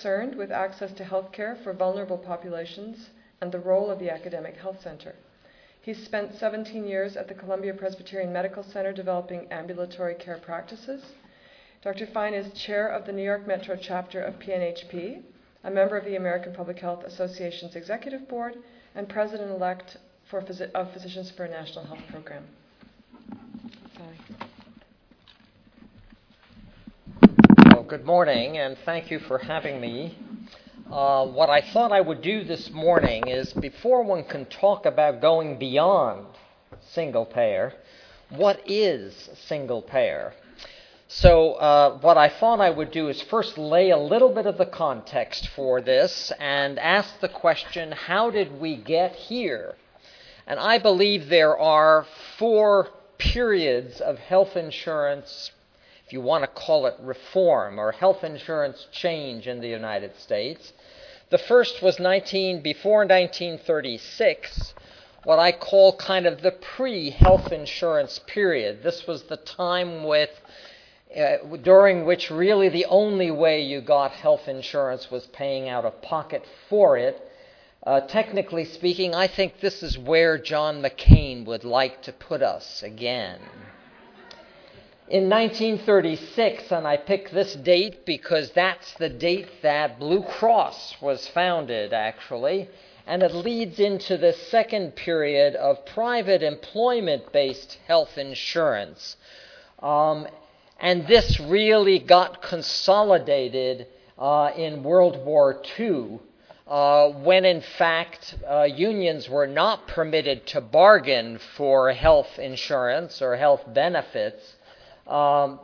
concerned with access to health care for vulnerable populations and the role of the academic health center. He's spent 17 years at the Columbia Presbyterian Medical Center developing ambulatory care practices. Dr. Fine is chair of the New York Metro chapter of PNHP, a member of the American Public Health Association's executive board, and president-elect of Physicians for a National Health Program. Sally. Well, good morning, and thank you for having me. What I thought I would do this morning is, before one can talk about going beyond single payer, what is single payer? So what I thought I would do is first lay a little bit of the context for this and ask the question, how did we get here? And I believe there are 4 periods of health insurance, if you want to call it reform or health insurance change in the United States. The first was before 1936, what I call kind of the pre-health insurance period. This was the time during which really the only way you got health insurance was paying out of pocket for it. Technically speaking, I think this is where John McCain would like to put us again. In 1936, and I pick this date because that's the date that Blue Cross was founded, actually, and it leads into the second period of private employment-based health insurance. And this really got consolidated in World War II, when in fact unions were not permitted to bargain for health insurance or health benefits. Were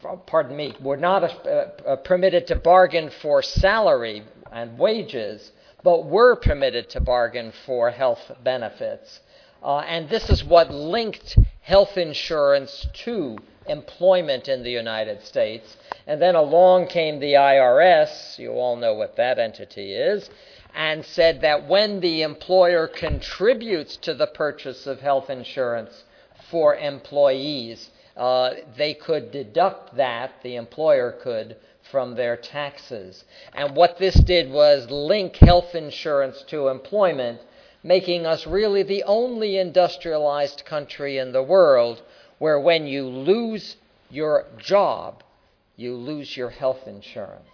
not permitted to bargain for salary and wages, but were permitted to bargain for health benefits. And this is what linked health insurance to employment in the United States. And then along came the IRS, you all know what that entity is, and said that when the employer contributes to the purchase of health insurance for employees, they could deduct that, the employer could, from their taxes. And what this did was link health insurance to employment, making us really the only industrialized country in the world where when you lose your job, you lose your health insurance.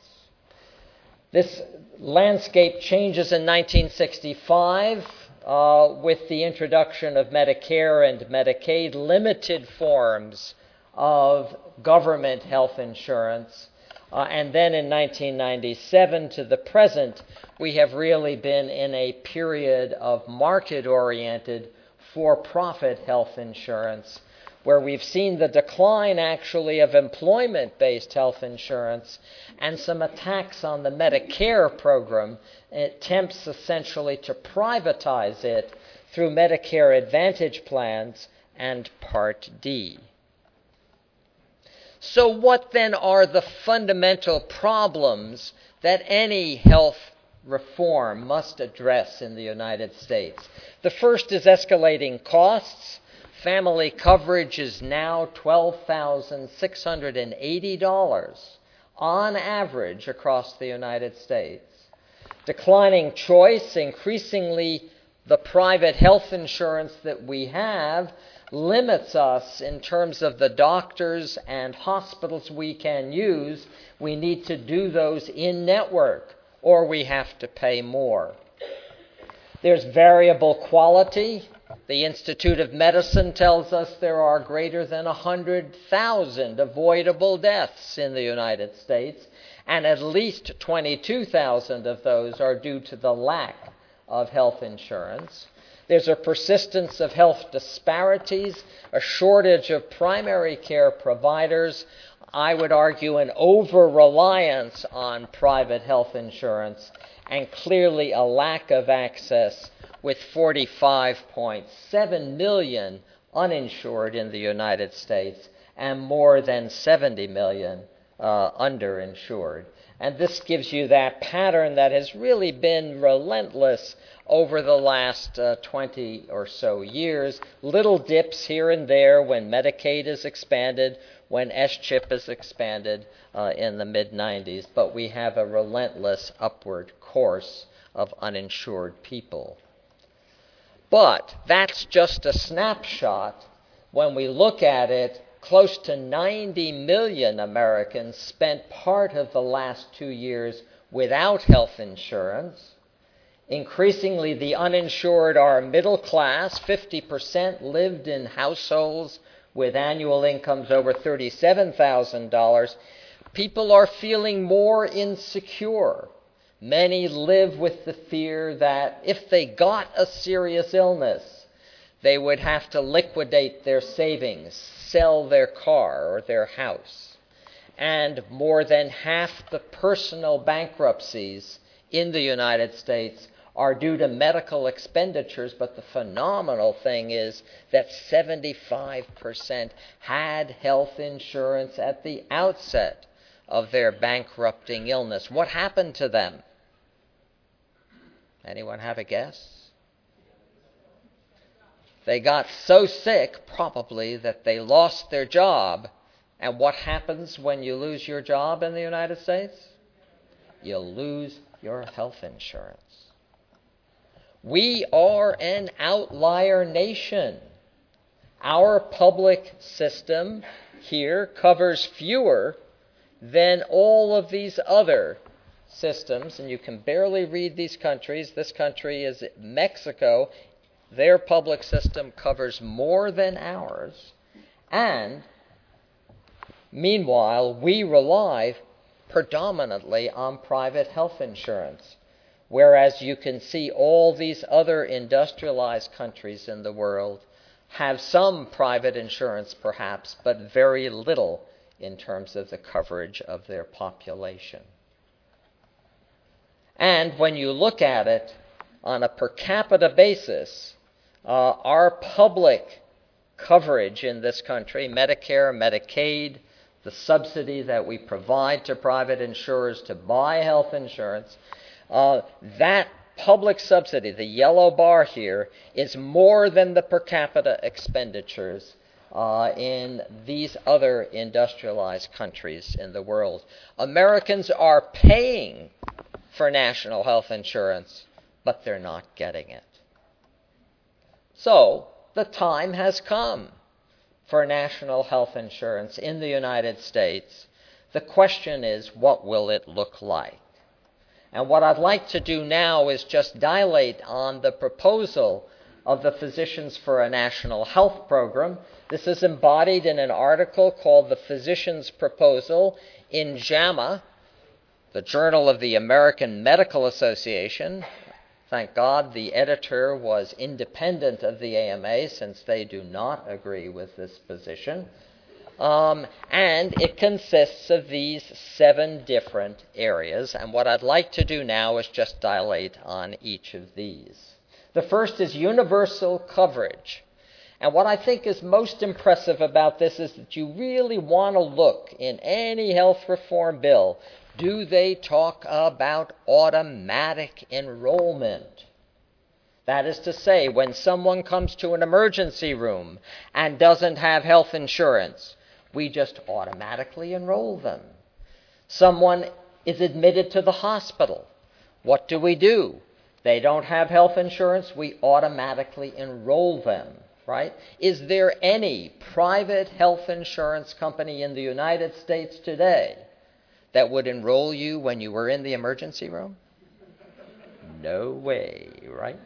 This landscape changes in 1965 with the introduction of Medicare and Medicaid, limited forms of government health insurance. And then in 1997 to the present, we have really been in a period of market-oriented, for-profit health insurance, where we've seen the decline, actually, of employment-based health insurance and some attacks on the Medicare program. It attempts essentially to privatize it through Medicare Advantage plans and Part D. So what then are the fundamental problems that any health reform must address in the United States? The first is escalating costs. Family coverage is now $12,680 on average across the United States. Declining choice, increasingly the private health insurance that we have limits us in terms of the doctors and hospitals we can use. We need to do those in-network, or we have to pay more. There's variable quality. The Institute of Medicine tells us there are greater than 100,000 avoidable deaths in the United States, and at least 22,000 of those are due to the lack of health insurance. There's a persistence of health disparities, a shortage of primary care providers, I would argue an over-reliance on private health insurance, and clearly a lack of access, with 45.7 million uninsured in the United States and more than 70 million underinsured. And this gives you that pattern that has really been relentless over the last 20 or so years. Little dips here and there when Medicaid is expanded, when S-chip is expanded in the mid-90s, but we have a relentless upward course of uninsured people. But that's just a snapshot. When we look at it, close to 90 million Americans spent part of the last 2 years without health insurance. Increasingly, the uninsured are middle class. 50% lived in households with annual incomes over $37,000. People are feeling more insecure. Many live with the fear that if they got a serious illness, they would have to liquidate their savings, sell their car or their house. And more than half the personal bankruptcies in the United States are due to medical expenditures, but the phenomenal thing is that 75% had health insurance at the outset of their bankrupting illness. What happened to them? Anyone have a guess? They got so sick, probably, that they lost their job. And what happens when you lose your job in the United States? You lose your health insurance. We are an outlier nation. Our public system here covers fewer than all of these other systems, and you can barely read these countries. This country is Mexico. Their public system covers more than ours, and meanwhile, we rely predominantly on private health insurance, whereas you can see all these other industrialized countries in the world have some private insurance perhaps, but very little in terms of the coverage of their population. And when you look at it on a per capita basis, our public coverage in this country, Medicare, Medicaid, the subsidy that we provide to private insurers to buy health insurance, that public subsidy, the yellow bar here, is more than the per capita expenditures in these other industrialized countries in the world. Americans are paying for national health insurance, but they're not getting it. So, the time has come for national health insurance in the United States. The question is, what will it look like? And what I'd like to do now is just dilate on the proposal of the Physicians for a National Health Program. This is embodied in an article called The Physicians' Proposal in JAMA, the Journal of the American Medical Association. Thank God the editor was independent of the AMA, since they do not agree with this position. And it consists of these 7 different areas. And what I'd like to do now is just dilate on each of these. The first is universal coverage. And what I think is most impressive about this is that you really want to look in any health reform bill. Do they talk about automatic enrollment? That is to say, when someone comes to an emergency room and doesn't have health insurance, we just automatically enroll them. Someone is admitted to the hospital. What do? They don't have health insurance, we automatically enroll them, right? Is there any private health insurance company in the United States today that would enroll you when you were in the emergency room? No way, right?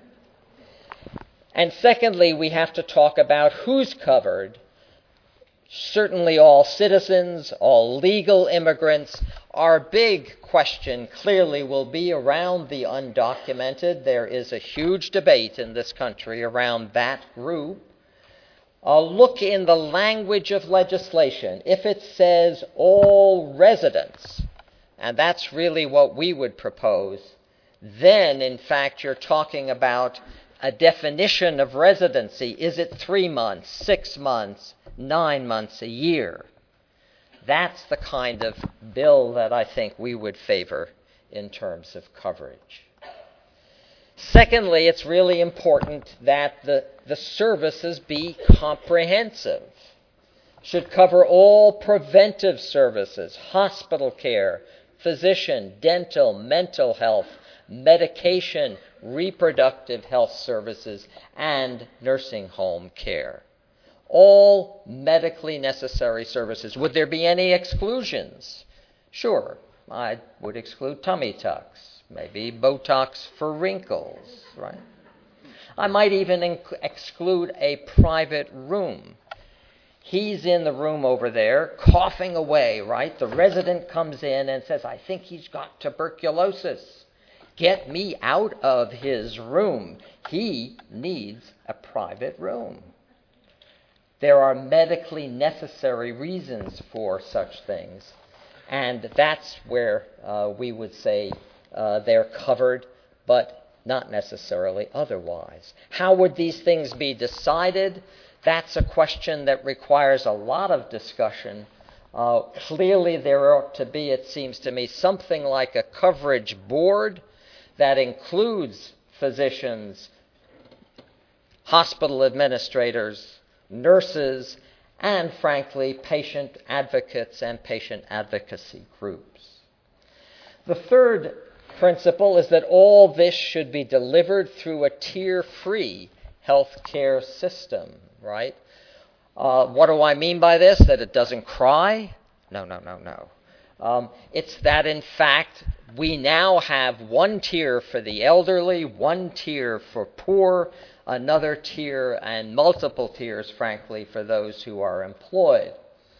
And secondly, we have to talk about who's covered. Certainly all citizens, all legal immigrants. Our big question clearly will be around the undocumented. There is a huge debate in this country around that group. Look in the language of legislation. If it says all residents, and that's really what we would propose, then in fact you're talking about a definition of residency. Is it 3 months, 6 months, 9 months, a year? That's the kind of bill that I think we would favor in terms of coverage. Secondly, it's really important that the services be comprehensive. should cover all preventive services, hospital care, physician, dental, mental health, medication, reproductive health services, and nursing home care. All medically necessary services. Would there be any exclusions? Sure, I would exclude tummy tucks, maybe Botox for wrinkles, right? I might even exclude a private room. He's in the room over there, coughing away, right? The resident comes in and says, I think he's got tuberculosis. Get me out of his room. He needs a private room. There are medically necessary reasons for such things. And that's where we would say they're covered, but not necessarily otherwise. How would these things be decided? That's a question that requires a lot of discussion. Clearly, there ought to be, it seems to me, something like a coverage board that includes physicians, hospital administrators, nurses, and, frankly, patient advocates and patient advocacy groups. The third principle is that all this should be delivered through a tier-free healthcare system, right? What do I mean by this? That it doesn't cry? No. It's that, in fact, we now have one tier for the elderly, one tier for poor, another tier, and multiple tiers, frankly, for those who are employed.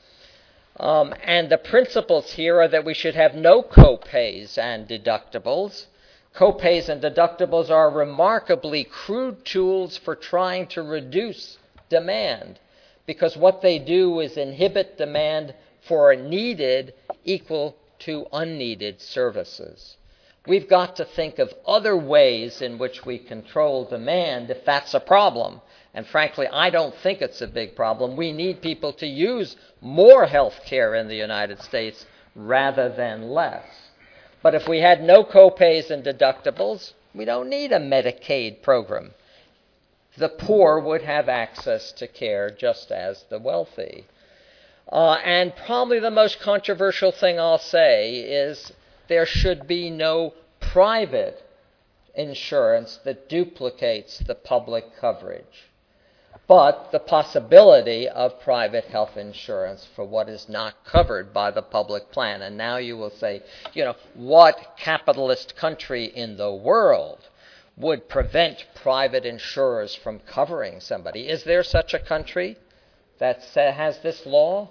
And the principles here are that we should have no co-pays and deductibles. Co-pays and deductibles are remarkably crude tools for trying to reduce demand, because what they do is inhibit demand for needed equal to unneeded services. We've got to think of other ways in which we control demand if that's a problem. And frankly, I don't think it's a big problem. We need people to use more health care in the United States rather than less. But if we had no co-pays and deductibles, we don't need a Medicaid program. The poor would have access to care just as the wealthy. And probably the most controversial thing I'll say is there should be no private insurance that duplicates the public coverage, but the possibility of private health insurance for what is not covered by the public plan. And now you will say, what capitalist country in the world would prevent private insurers from covering somebody? Is there such a country that has this law?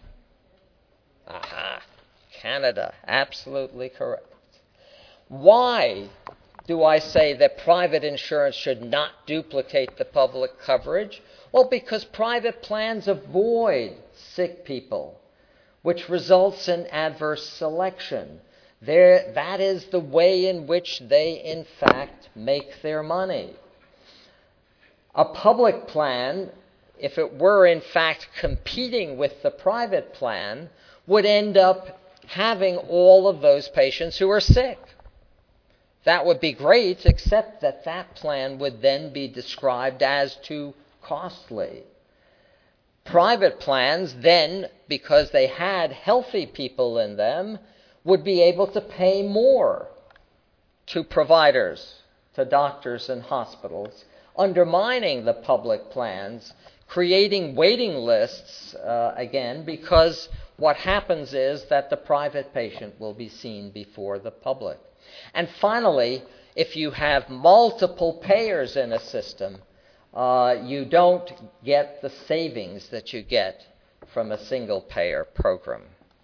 Aha, Canada, absolutely correct. Why do I say that private insurance should not duplicate the public coverage? Well, because private plans avoid sick people, which results in adverse selection. That is the way in which they, in fact, make their money. A public plan, if it were, in fact, competing with the private plan, would end up having all of those patients who are sick. That would be great, except that that plan would then be described as too costly. Private plans then, because they had healthy people in them, would be able to pay more to providers, to doctors and hospitals, undermining the public plans, creating waiting lists, again, because what happens is that the private patient will be seen before the public. And finally, if you have multiple payers in a system, you don't get the savings that you get from a single-payer program.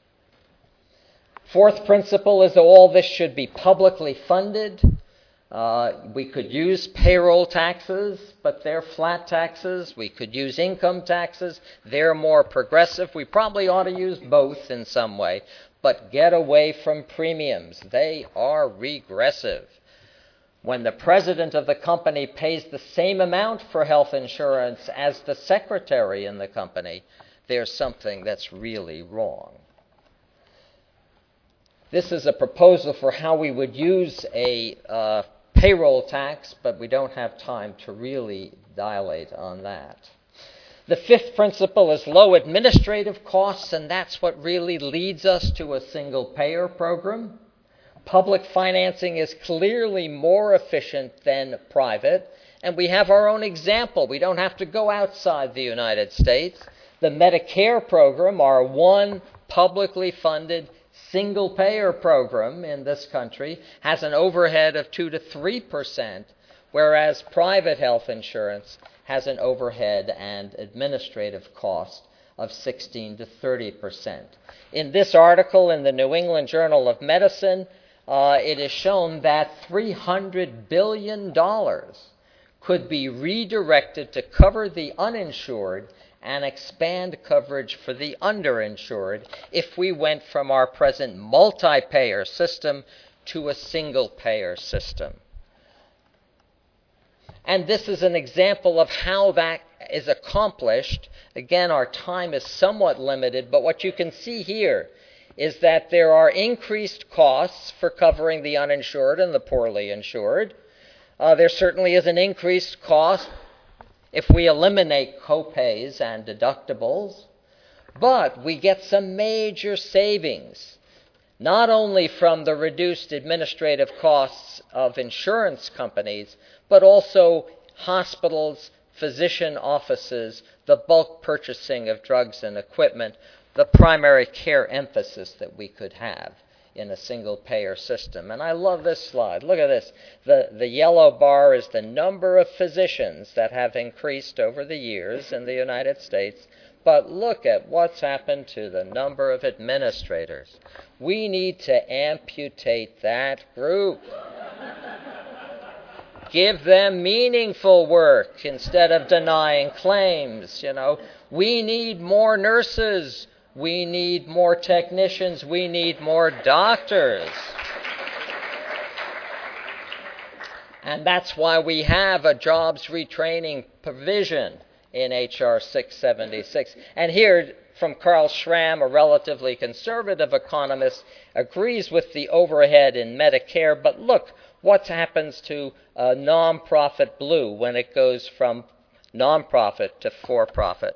Fourth principle is that all this should be publicly funded. We could use payroll taxes, but they're flat taxes. We could use income taxes. They're more progressive. We probably ought to use both in some way, but get away from premiums. They are regressive. When the president of the company pays the same amount for health insurance as the secretary in the company, there's something that's really wrong. This is a proposal for how we would use a payroll tax, but we don't have time to really dilate on that. The fifth principle is low administrative costs, and that's what really leads us to a single-payer program. Public financing is clearly more efficient than private, and we have our own example. We don't have to go outside the United States. The Medicare program, our one publicly funded single-payer program in this country, has an overhead of 2 to 3%, whereas private health insurance has an overhead and administrative cost of 16 to 30%. In this article in the New England Journal of Medicine, it is shown that $300 billion could be redirected to cover the uninsured and expand coverage for the underinsured if we went from our present multi-payer system to a single-payer system. And this is an example of how that is accomplished. Again, our time is somewhat limited, but what you can see here is that there are increased costs for covering the uninsured and the poorly insured. There certainly is an increased cost if we eliminate copays and deductibles, but we get some major savings, not only from the reduced administrative costs of insurance companies, but also hospitals, physician offices, the bulk purchasing of drugs and equipment, the primary care emphasis that we could have in a single-payer system. And I love this slide. Look at this. The yellow bar is the number of physicians that have increased over the years in the United States. But look at what's happened to the number of administrators. We need to amputate that group. Give them meaningful work instead of denying claims. We need more nurses. We need more technicians. We need more doctors. And that's why we have a jobs retraining provision in H.R. 676. And here, from Carl Schramm, a relatively conservative economist, agrees with the overhead in Medicare. But look what happens to nonprofit blue when it goes from nonprofit to for-profit.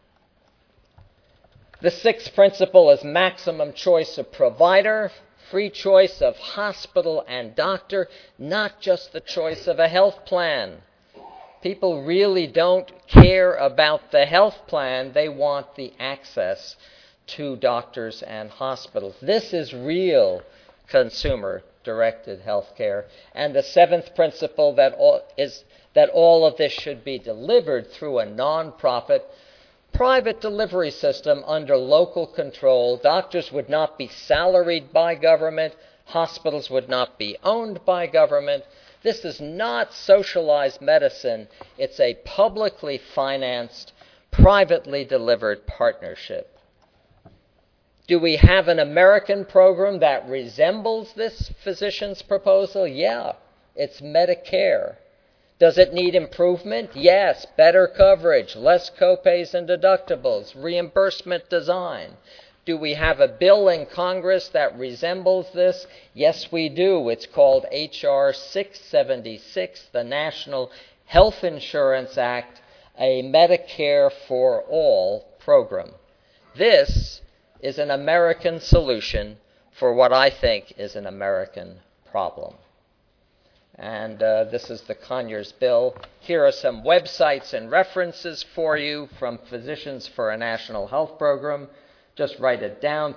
The sixth principle is maximum choice of provider, free choice of hospital and doctor, not just the choice of a health plan. People really don't care about the health plan. They want the access to doctors and hospitals. This is real consumer-directed health care. And the seventh principle is that all of this should be delivered through a nonprofit private delivery system under local control. Doctors would not be salaried by government. Hospitals would not be owned by government. This is not socialized medicine. It's a publicly financed, privately delivered partnership. Do we have an American program that resembles this physician's proposal? Yeah, it's Medicare. Does it need improvement? Yes. Better coverage, less copays and deductibles, reimbursement design. Do we have a bill in Congress that resembles this? Yes, we do. It's called H.R. 676, the National Health Insurance Act, a Medicare for All program. This is an American solution for what I think is an American problem. And this is the Conyers bill. Here are some websites and references for you from Physicians for a National Health Program. Just write it down,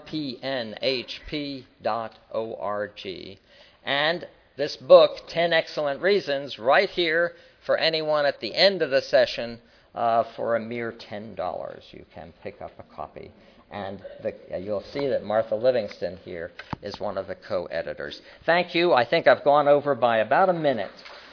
pnhp.org. And this book, 10 Excellent Reasons, right here for anyone at the end of the session for a mere $10. You can pick up a copy. And you'll see that Martha Livingston here is one of the co-editors. Thank you. I think I've gone over by about a minute.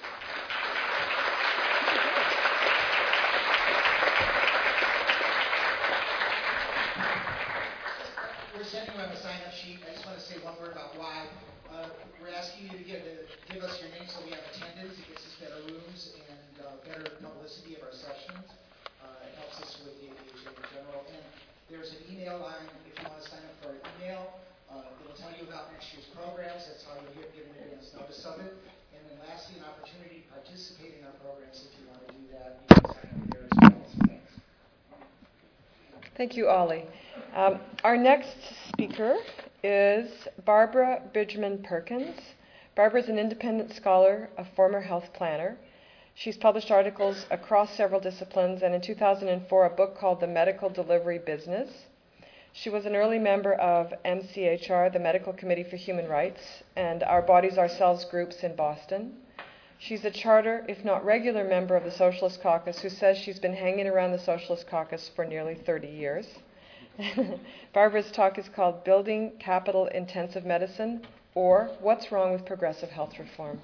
We're sending you on the sign-up sheet. I just want to say one word about why. We're asking you to give us your name so we have attendance. It gets us better rooms and better publicity of our sessions. It helps us with the AHA in general. And there's an email line if you want to sign up for our email. It'll tell you about next year's programs. That's how you'll get given advance notice of it. And then lastly, an opportunity to participate in our programs if you want to do that. You can sign up there as well. So thanks. Thank you, Ollie. Our next speaker is Barbara Bridgman Perkins. Barbara is an independent scholar, a former health planner. She's published articles across several disciplines, and in 2004 a book called The Medical Delivery Business. She was an early member of MCHR, the Medical Committee for Human Rights, and Our Bodies Ourselves groups in Boston. She's a charter, if not regular, member of the Socialist Caucus who says she's been hanging around the Socialist Caucus for nearly 30 years. Barbara's talk is called Building Capital Intensive Medicine, or What's Wrong with Progressive Health Reform.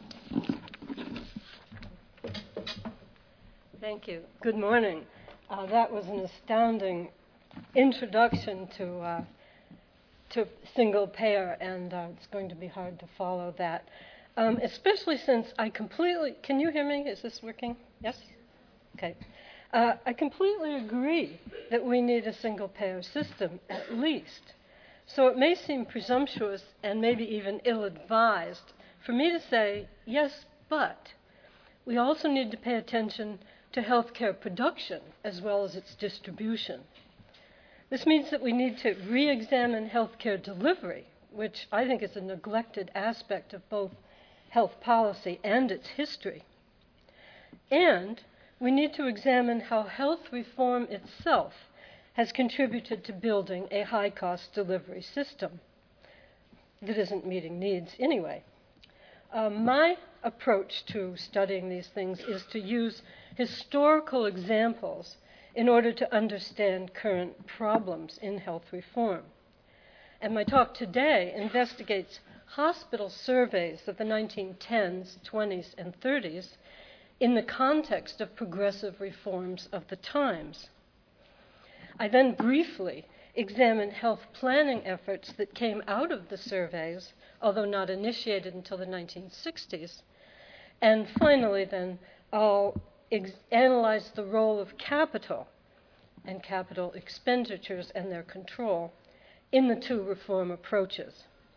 Thank you. Good morning. That was an astounding introduction to single payer, and it's going to be hard to follow that, especially since I completely... Can you hear me? Is this working? Yes? Okay. I completely agree that we need a single payer system, at least. So it may seem presumptuous and maybe even ill-advised for me to say, yes, but we also need to pay attention to healthcare production as well as its distribution. This means that we need to re-examine healthcare delivery, which I think is a neglected aspect of both health policy and its history. And we need to examine how health reform itself has contributed to building a high-cost delivery system that isn't meeting needs anyway. My approach to studying these things is to use historical examples in order to understand current problems in health reform. And my talk today investigates hospital surveys of the 1910s, 20s, and 30s in the context of progressive reforms of the times. I then briefly examine health planning efforts that came out of the surveys, although not initiated until the 1960s. And finally, then, I'll analyze the role of capital and capital expenditures and their control in the two reform approaches.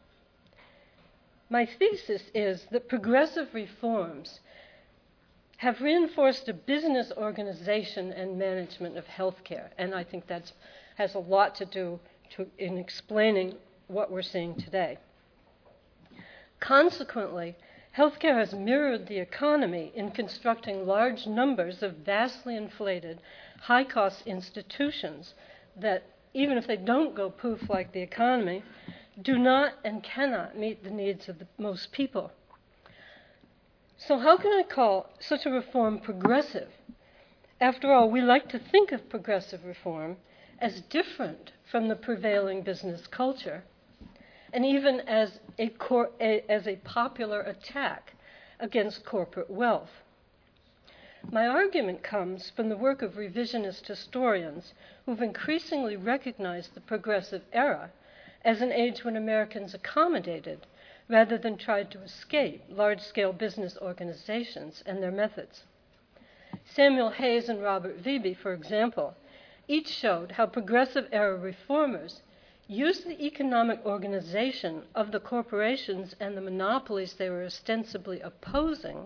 My thesis is that progressive reforms have reinforced a business organization and management of healthcare, and I think that has a lot to do in explaining what we're seeing today. Consequently, healthcare has mirrored the economy in constructing large numbers of vastly inflated, high-cost institutions that, even if they don't go poof like the economy, do not and cannot meet the needs of most people. So how can I call such a reform progressive? After all, we like to think of progressive reform as different from the prevailing business culture, and even as a popular attack against corporate wealth. My argument comes from the work of revisionist historians who've increasingly recognized the progressive era as an age when Americans accommodated rather than tried to escape large-scale business organizations and their methods. Samuel Hayes and Robert Vebe, for example, each showed how progressive era reformers used the economic organization of the corporations and the monopolies they were ostensibly opposing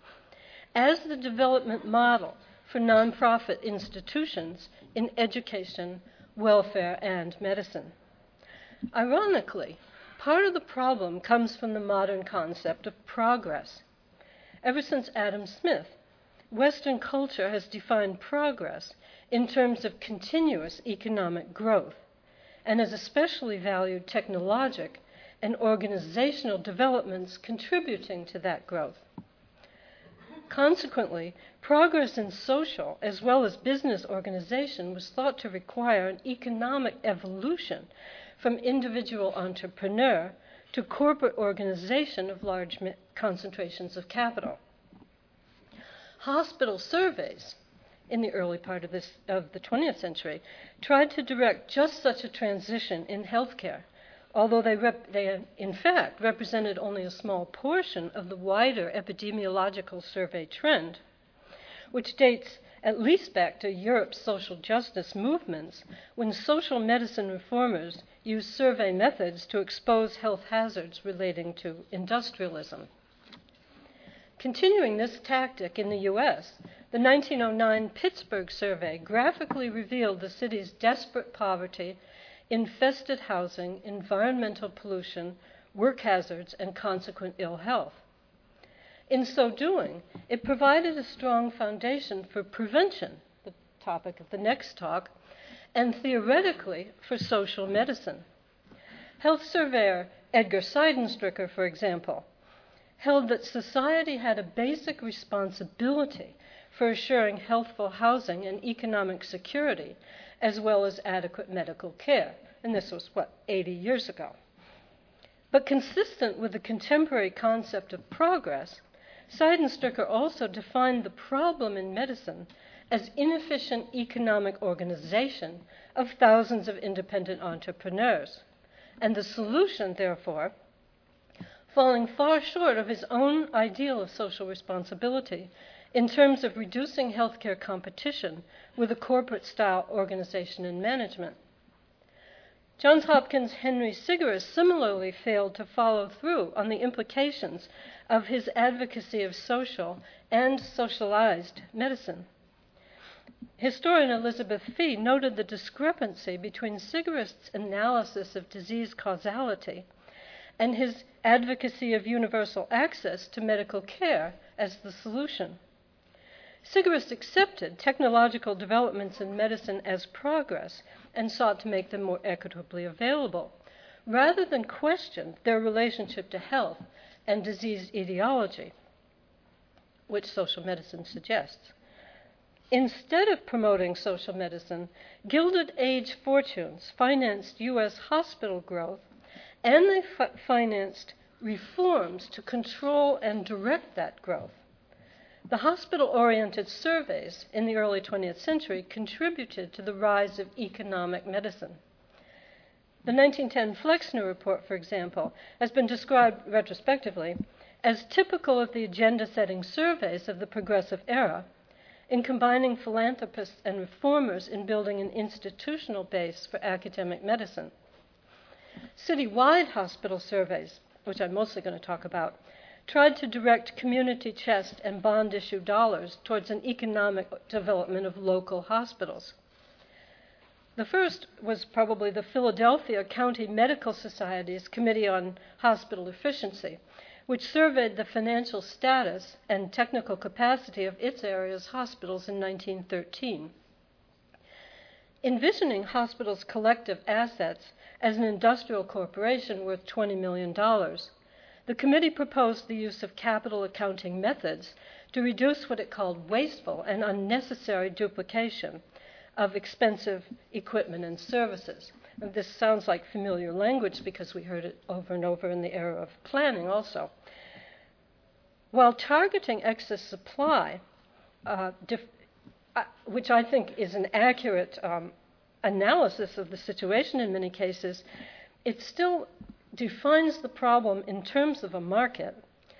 as the development model for nonprofit institutions in education, welfare, and medicine. Ironically, part of the problem comes from the modern concept of progress. Ever since Adam Smith, Western culture has defined progress in terms of continuous economic growth, and has especially valued technologic and organizational developments contributing to that growth. Consequently, progress in social as well as business organization was thought to require an economic evolution from individual entrepreneur to corporate organization of large concentrations of capital. Hospital surveys in the early part of the 20th century tried to direct just such a transition in healthcare, although they in fact represented only a small portion of the wider epidemiological survey trend, which dates at least back to Europe's social justice movements, when social medicine reformers used survey methods to expose health hazards relating to industrialism. Continuing this tactic in the U.S., The 1909 Pittsburgh survey graphically revealed the city's desperate poverty, infested housing, environmental pollution, work hazards, and consequent ill health. In so doing, it provided a strong foundation for prevention, the topic of the next talk, and theoretically for social medicine. Health surveyor Edgar Seidenstricker, for example, held that society had a basic responsibility for assuring healthful housing and economic security, as well as adequate medical care. And this was, 80 years ago. But consistent with the contemporary concept of progress, Seidenstricker also defined the problem in medicine as inefficient economic organization of thousands of independent entrepreneurs, and the solution, therefore, falling far short of his own ideal of social responsibility in terms of reducing healthcare competition with a corporate-style organization and management. Johns Hopkins' Henry Sigaris similarly failed to follow through on the implications of his advocacy of social and socialized medicine. Historian Elizabeth Fee noted the discrepancy between Sigaris' analysis of disease causality and his advocacy of universal access to medical care as the solution. Sigaris accepted technological developments in medicine as progress and sought to make them more equitably available, rather than question their relationship to health and disease etiology, which social medicine suggests. Instead of promoting social medicine, Gilded Age fortunes financed U.S. hospital growth, and they financed reforms to control and direct that growth. The hospital-oriented surveys in the early 20th century contributed to the rise of economic medicine. The 1910 Flexner Report, for example, has been described retrospectively as typical of the agenda-setting surveys of the progressive era in combining philanthropists and reformers in building an institutional base for academic medicine. Citywide hospital surveys, which I'm mostly going to talk about, tried to direct community chest and bond issue dollars towards an economic development of local hospitals. The first was probably the Philadelphia County Medical Society's Committee on Hospital Efficiency, which surveyed the financial status and technical capacity of its area's hospitals in 1913. Envisioning hospitals' collective assets as an industrial corporation worth $20 million, the committee proposed the use of capital accounting methods to reduce what it called wasteful and unnecessary duplication of expensive equipment and services. And this sounds like familiar language because we heard it over and over in the era of planning also. While targeting excess supply, which I think is an accurate analysis of the situation in many cases, it still defines the problem in terms of a market.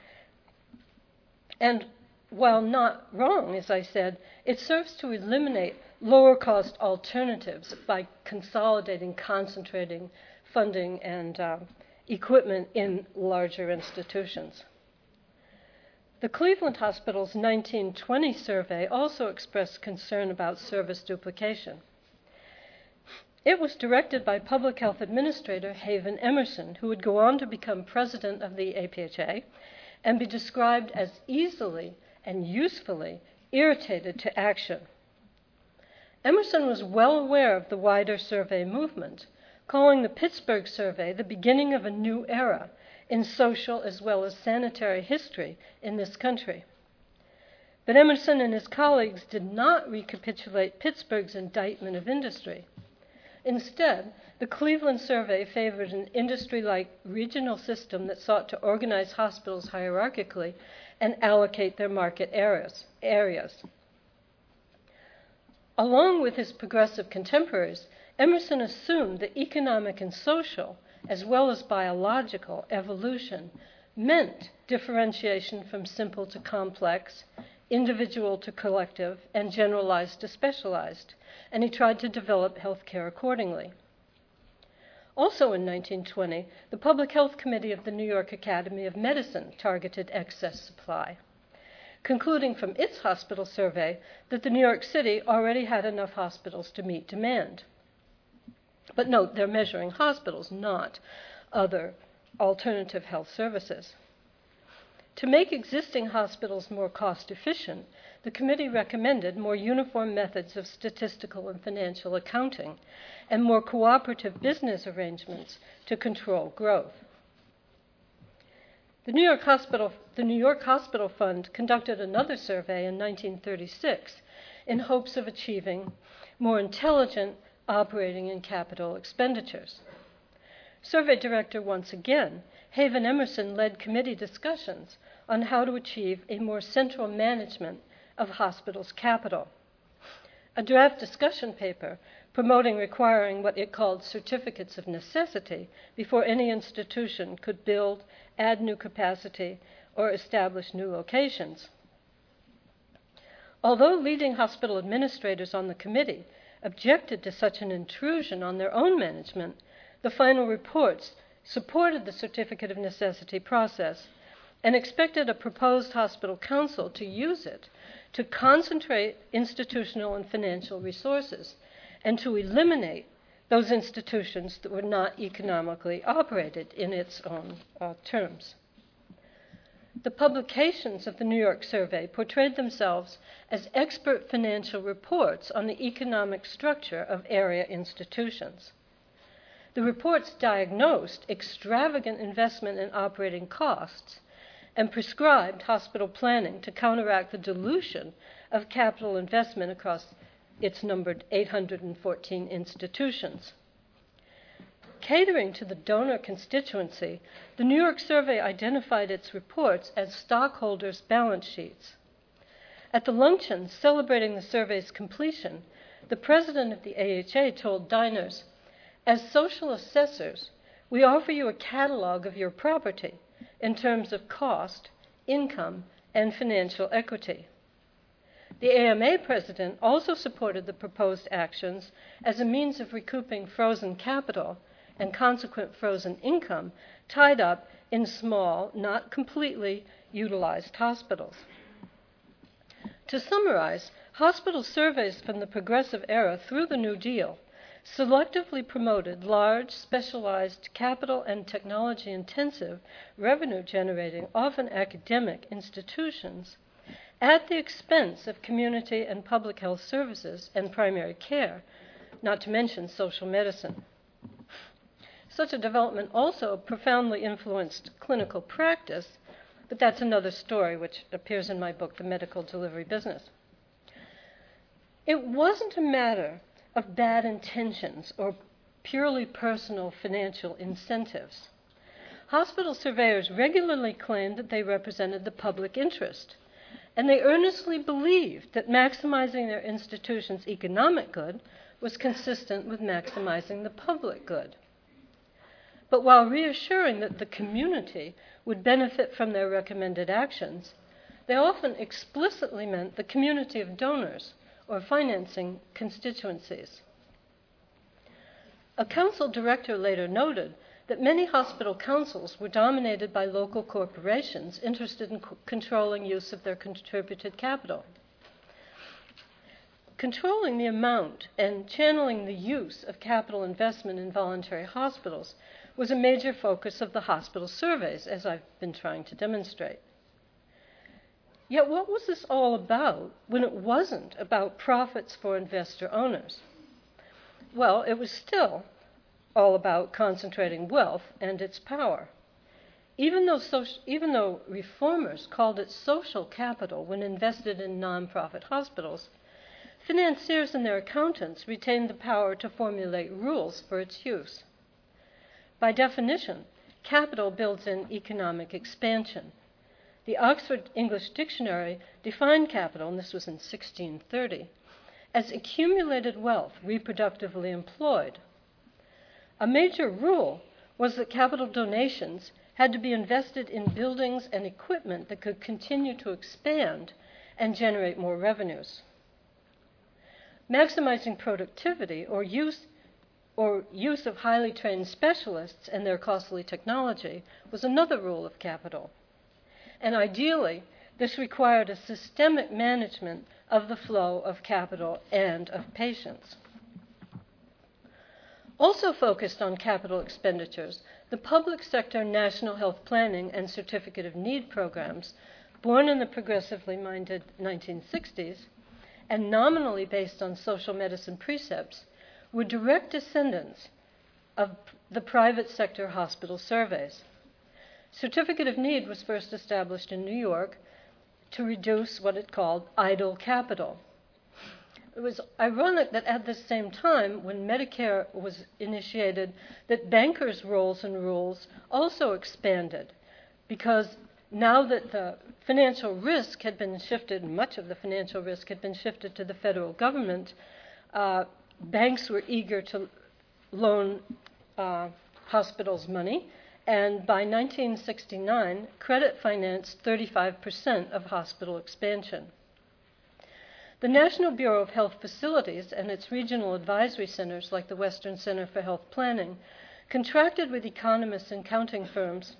And while not wrong, as I said, it serves to eliminate lower-cost alternatives by consolidating, concentrating funding and equipment in larger institutions. The Cleveland Hospital's 1920 survey also expressed concern about service duplication. It was directed by Public Health Administrator Haven Emerson, who would go on to become president of the APHA and be described as easily and usefully irritated to action. Emerson was well aware of the wider survey movement, calling the Pittsburgh survey the beginning of a new era in social as well as sanitary history in this country. But Emerson and his colleagues did not recapitulate Pittsburgh's indictment of industry. Instead, the Cleveland survey favored an industry-like regional system that sought to organize hospitals hierarchically and allocate their market areas. Along with his progressive contemporaries, Emerson assumed that economic and social, as well as biological, evolution meant differentiation from simple to complex, individual to collective, and generalized to specialized, and he tried to develop healthcare accordingly. Also in 1920, the Public Health Committee of the New York Academy of Medicine targeted excess supply. concluding from its hospital survey that the New York City already had enough hospitals to meet demand. But note, they're measuring hospitals, not other alternative health services. To make existing hospitals more cost efficient, the committee recommended more uniform methods of statistical and financial accounting and more cooperative business arrangements to control growth. The New York Hospital Fund conducted another survey in 1936 in hopes of achieving more intelligent operating and capital expenditures. Survey director, once again, Haven Emerson, led committee discussions on how to achieve a more central management of hospitals' capital. A draft discussion paper promoting requiring what it called certificates of necessity before any institution could build, add new capacity, or establish new locations. Although leading hospital administrators on the committee objected to such an intrusion on their own management, the final reports supported the certificate of necessity process and expected a proposed hospital council to use it to concentrate institutional and financial resources and to eliminate those institutions that were not economically operated in its own terms. The publications of the New York survey portrayed themselves as expert financial reports on the economic structure of area institutions. The reports diagnosed extravagant investment in operating costs and prescribed hospital planning to counteract the dilution of capital investment across its numbered 814 institutions. Catering to the donor constituency, the New York survey identified its reports as stockholders' balance sheets. At the luncheon celebrating the survey's completion, the president of the AHA told diners, "As social assessors, we offer you a catalog of your property in terms of cost, income, and financial equity." The AMA president also supported the proposed actions as a means of recouping frozen capital and consequent frozen income tied up in small, not completely utilized hospitals. To summarize, hospital surveys from the Progressive Era through the New Deal selectively promoted large, specialized, capital and technology-intensive, revenue-generating, often academic institutions at the expense of community and public health services and primary care, not to mention social medicine. Such a development also profoundly influenced clinical practice, but that's another story which appears in my book, The Medical Delivery Business. It wasn't a matter of bad intentions or purely personal financial incentives. Hospital surveyors regularly claimed that they represented the public interest, and they earnestly believed that maximizing their institution's economic good was consistent with maximizing the public good. But while reassuring that the community would benefit from their recommended actions, they often explicitly meant the community of donors or financing constituencies. A council director later noted that many hospital councils were dominated by local corporations interested in controlling use of their contributed capital. Controlling the amount and channeling the use of capital investment in voluntary hospitals was a major focus of the hospital surveys, as I've been trying to demonstrate. Yet what was this all about when it wasn't about profits for investor owners? Well, it was still all about concentrating wealth and its power. Even though reformers called it social capital when invested in nonprofit hospitals, financiers and their accountants retained the power to formulate rules for its use. By definition, capital builds in economic expansion. The Oxford English Dictionary defined capital, and this was in 1630, as accumulated wealth reproductively employed. A major rule was that capital donations had to be invested in buildings and equipment that could continue to expand and generate more revenues. Maximizing productivity or use of highly trained specialists and their costly technology was another rule of capital. And ideally, This required a systemic management of the flow of capital and of patients. Also focused on capital expenditures, the public sector National Health Planning and Certificate of Need programs, born in the progressively minded 1960s and nominally based on social medicine precepts, were direct descendants of the private sector hospital surveys. Certificate of Need was first established in New York to reduce what it called idle capital. It was ironic that at the same time, when Medicare was initiated, that bankers' roles and rules also expanded, because now that the financial risk had been shifted, much of the financial risk had been shifted to the federal government, banks were eager to loan hospitals money, and by 1969, credit financed 35% of hospital expansion. The National Bureau of Health Facilities and its regional advisory centers, like the Western Center for Health Planning, contracted with economists and accounting firms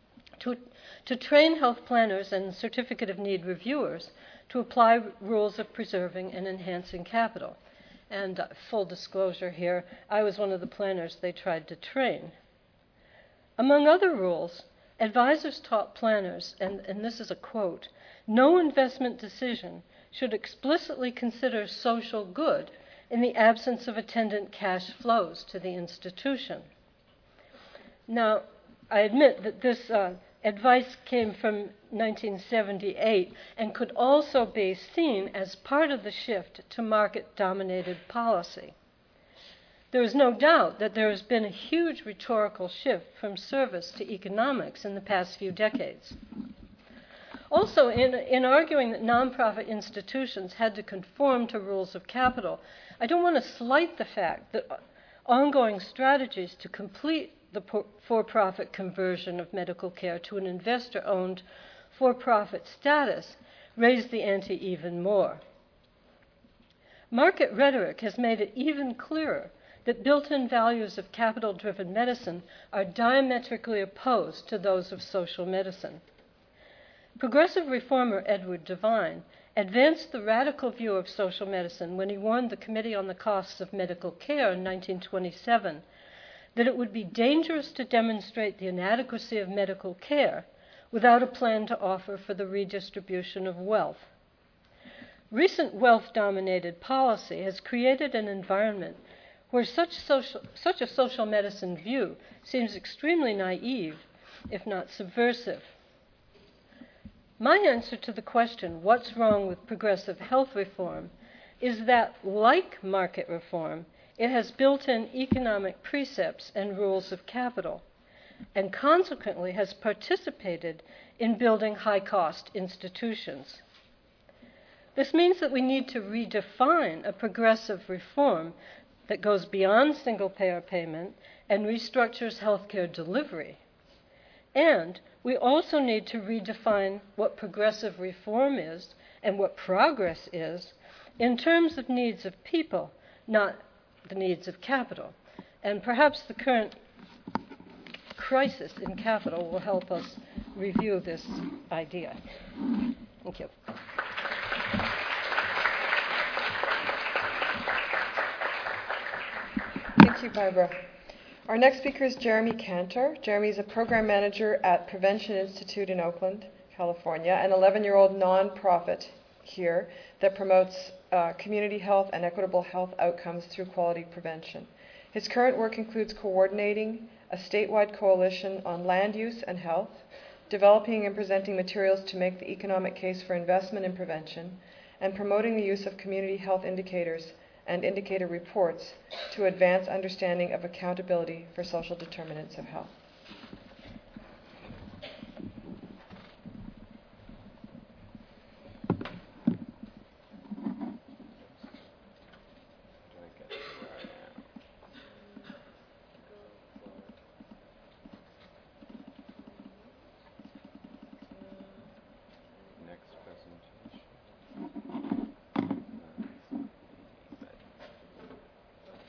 to train health planners and Certificate of Need reviewers to apply rules of preserving and enhancing capital. And full disclosure here, I was one of the planners they tried to train. Among other rules, advisors taught planners, and this is a quote, "No investment decision should explicitly consider social good in the absence of attendant cash flows to the institution." Now, I admit that this advice came from 1978 and could also be seen as part of the shift to market-dominated policy. There is no doubt that there has been a huge rhetorical shift from service to economics in the past few decades. Also, in arguing that nonprofit institutions had to conform to rules of capital, I don't want to slight the fact that ongoing strategies to complete the for-profit conversion of medical care to an investor-owned for-profit status raised the ante even more. Market rhetoric has made it even clearer that built-in values of capital-driven medicine are diametrically opposed to those of social medicine. Progressive reformer Edward Devine advanced the radical view of social medicine when he warned the Committee on the Costs of Medical Care in 1927 that it would be dangerous to demonstrate the inadequacy of medical care without a plan to offer for the redistribution of wealth. Recent wealth-dominated policy has created an environment where such a social medicine view seems extremely naive, if not subversive. My answer to the question, what's wrong with progressive health reform, is that, like market reform, it has built-in economic precepts and rules of capital, and consequently has participated in building high-cost institutions. This means that we need to redefine a progressive reform that goes beyond single-payer payment and restructures healthcare delivery. And we also need to redefine what progressive reform is and what progress is in terms of needs of people, not the needs of capital. And perhaps the current crisis in capital will help us review this idea. Thank you. Thank you, Barbara. Our next speaker is Jeremy Cantor. Jeremy is a program manager at Prevention Institute in Oakland, California, an 11-year-old nonprofit here that promotes community health and equitable health outcomes through quality prevention. His current work includes coordinating a statewide coalition on land use and health, developing and presenting materials to make the economic case for investment in prevention, and promoting the use of community health indicators and indicator reports to advance understanding of accountability for social determinants of health.